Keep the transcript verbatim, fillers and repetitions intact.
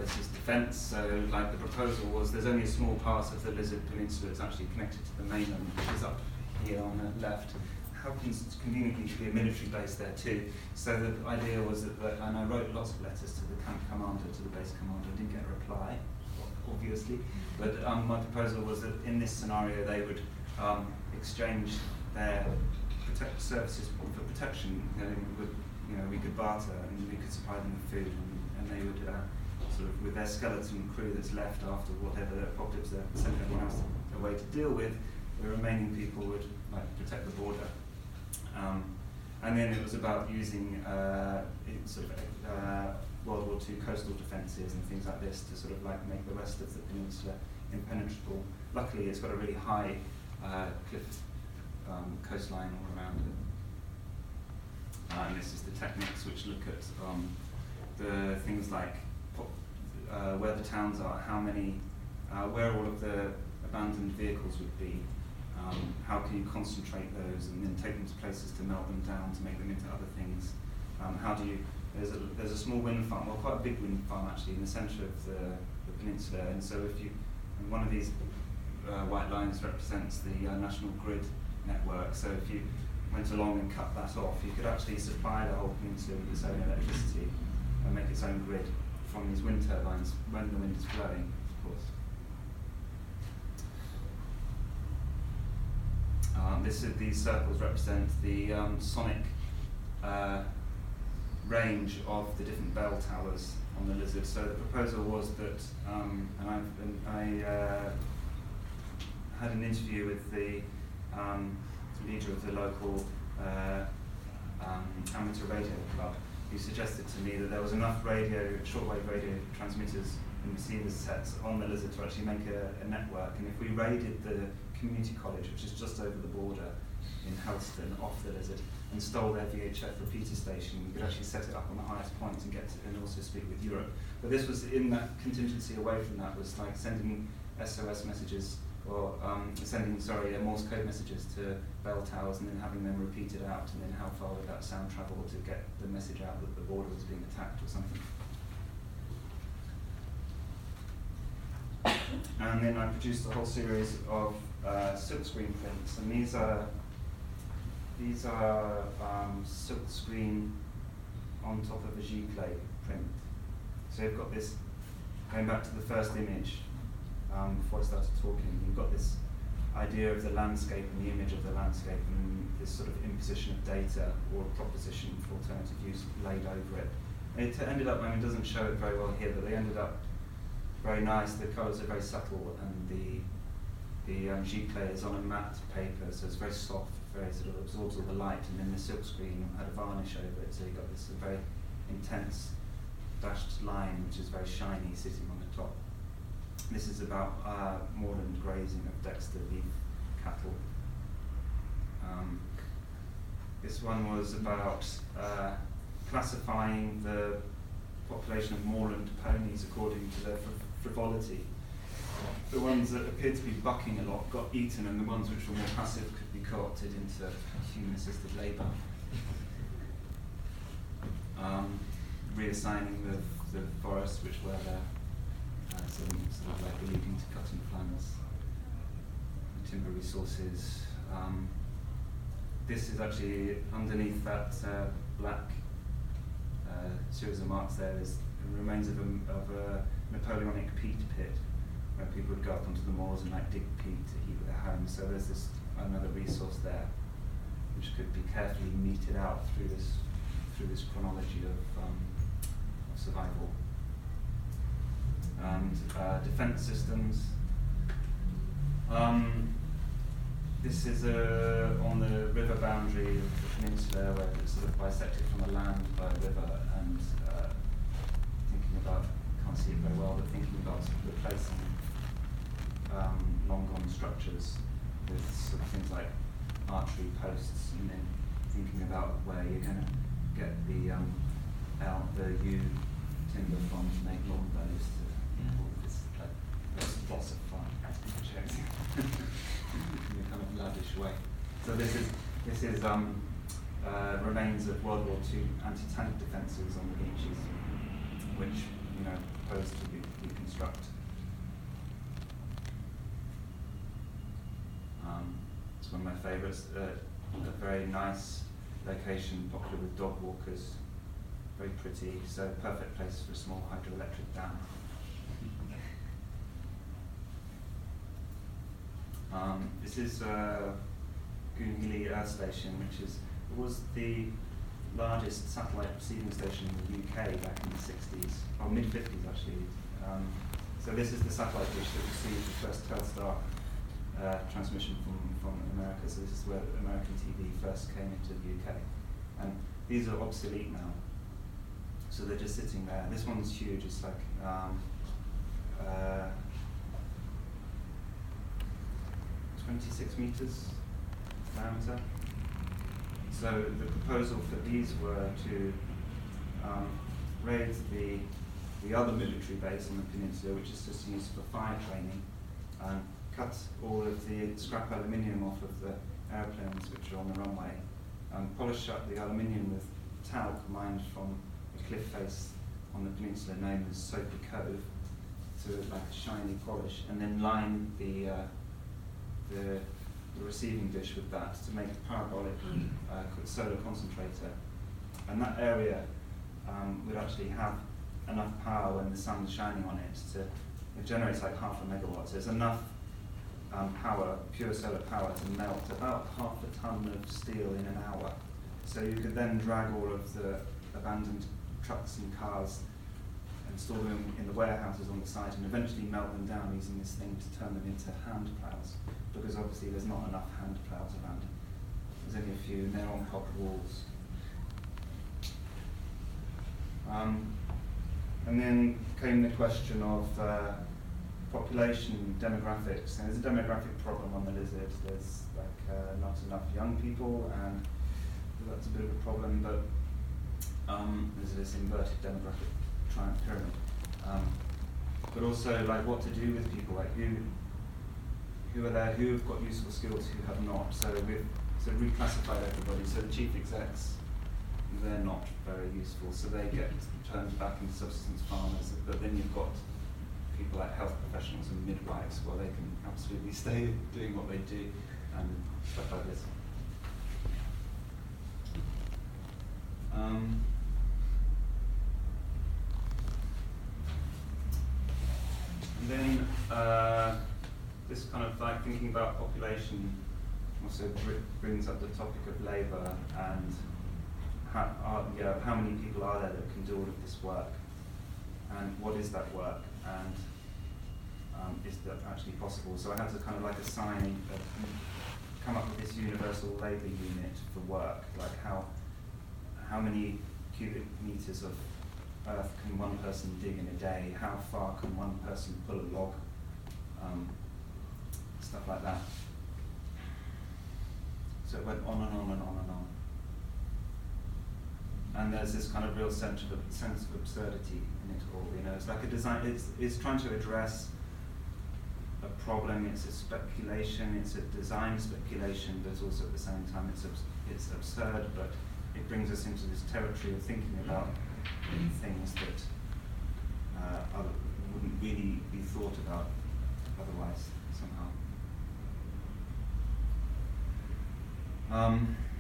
this is defence. So, like the proposal was, there's only a small part of the Lizard Peninsula that's actually connected to the mainland, which is up here on the left. Happens conveniently to be a military base there too. So the idea was that, that, and I wrote lots of letters to the camp commander, to the base commander. I didn't get a reply, obviously. But um, my proposal was that in this scenario, they would um, exchange their protect services for protection. You know, with, you know, we could barter and we could supply them with food, and, and they would uh, sort of, with their skeleton crew that's left after whatever apocalypse they're sending everyone else away to deal with, the remaining people would like protect the border. Um, and then it was about using uh, it sort of uh, World War Two coastal defences and things like this to sort of like make the rest of the peninsula impenetrable. Luckily, it's got a really high uh, cliff um, coastline all around it. Uh, and this is the techniques which look at um, the things like uh, where the towns are, how many, uh, where all of the abandoned vehicles would be. Um, how can you concentrate those and then take them to places to melt them down to make them into other things? Um, how do you, there's a, there's a small wind farm, well quite a big wind farm actually in the centre of the, the peninsula, and so if you, and one of these uh, white lines represents the uh, national grid network, so if you went along and cut that off, you could actually supply the whole peninsula with its own electricity and make its own grid from these wind turbines when the wind is blowing, of course. Um, this is, these circles represent the um, sonic uh, range of the different bell towers on the Lizard. So the proposal was that, um, and I've been, I uh, had an interview with the um, leader of the local uh, um, amateur radio club, who suggested to me that there was enough radio, shortwave radio transmitters and receiver sets on the Lizard to actually make a, a network. And if we raided the community college, which is just over the border in Helston, off the Lizard, and stole their V H F repeater station, we could actually set it up on the highest point and get to, and also speak with Europe. But this was in that contingency away from that, was like sending S O S messages, or um, sending, sorry, uh, Morse code messages to bell towers and then having them repeated out, and then how far would that sound travel to get the message out that the border was being attacked or something. And then I produced a whole series of uh, silkscreen prints, and these are these are um, silkscreen on top of a giclée print. So you've got this, going back to the first image, um, before I started talking, you've got this idea of the landscape and the image of the landscape and this sort of imposition of data or proposition for alternative use laid over it. It ended up, I mean, it doesn't show it very well here, but they ended up very nice. The colours are very subtle, and the the um, giclée is on a matte paper, so it's very soft, very sort of absorbs all the light, and then the silk screen had a varnish over it, so you got this very intense dashed line, which is very shiny, sitting on the top. This is about uh, moorland grazing of Dexter beef cattle. Um, this one was about uh, classifying the population of moorland ponies according to their fr frivolity. The ones that appeared to be bucking a lot got eaten, and the ones which were more passive could be co-opted into human-assisted labour. Um, reassigning the, the forests which were there, uh, so sort of like alluding to cutting plans, timber resources. Um, this is actually underneath that uh, black uh, series of marks there is the remains of a, of a Napoleonic peat pit, where people would go up onto the moors and like dig peat to heat their homes. So there's this another resource there, which could be carefully meted out through this through this chronology of, um, of survival. And uh, defense systems. Um, this is uh, on the river boundary of the peninsula, where it's sort of bisected from the land by a river, and uh, thinking about, can't see it very well, but thinking about sort of replacing um, long gone structures with sort of things like archery posts, and then thinking about where you're going to get the um, L, the U timber from to make longbows to, you know, all this, like, lots of fun in a kind of lavish way. So this is this is um, uh, remains of World War Two anti-tank defences on the beaches, which, you know, proposed to de- deconstruct. Um, it's one of my favourites. Uh, a very nice location, popular with dog walkers, very pretty, so perfect place for a small hydroelectric dam. Um, this is uh, Goonhilly Earth Station, which is was the largest satellite receiving station in the U K back in the sixties, or mid fifties actually. Um, so this is the satellite dish that received the first Telstar uh, transmission from, from America. So this is where American T V first came into the U K. And these are obsolete now. So they're just sitting there. This one's huge, it's like um, uh, twenty-six meters diameter. So the proposal for these were to um, raise the the other military base on the peninsula, which is just used for fire training, and cut all of the scrap aluminium off of the airplanes which are on the runway, and polish up the aluminium with talc mined from a cliff face on the peninsula known as Soapy Cove, to like a shiny polish, and then line the uh, the the receiving dish with that to make a parabolic uh, solar concentrator. And that area um, would actually have enough power when the sun's shining on it to, it generates like half a megawatt. So there's enough um, power, pure solar power, to melt about half a ton of steel in an hour. So you could then drag all of the abandoned trucks and cars and store them in the warehouses on the site, and eventually melt them down using this thing to turn them into hand plows, because obviously there's not enough hand plows around. There's only a few, and they're on copper walls. Um, and then came the question of uh, population demographics. And there's a demographic problem on the lizard. There's like uh, not enough young people, and that's a bit of a problem, but um, there's this inverted demographic triumph pyramid. Um, but also like what to do with people, like who who are there, who have got useful skills, who have not. So we've so reclassified everybody. So the chief execs, they're not very useful, so they get turned back into subsistence farmers. But then you've got people like health professionals and midwives, well, they can absolutely stay doing what they do and stuff like this. Um, and then uh, this kind of like thinking about population also br brings up the topic of labour and how, are, yeah, how many people are there that can do all of this work, and what is that work, and um, is that actually possible? So I had to kind of like assign, uh, come up with this universal labour unit for work, like how how many cubic meters of earth can one person dig in a day, how far can one person pull a log, um, stuff like that. So it went on and on and on and on. And there's this kind of real sense of, sense of absurdity in it all. You know, it's like a design. It's it's trying to address a problem. It's a speculation. It's a design speculation, but also at the same time it's abs it's absurd. But it brings us into this territory of thinking about things that uh, other, wouldn't really be thought about otherwise somehow. Um,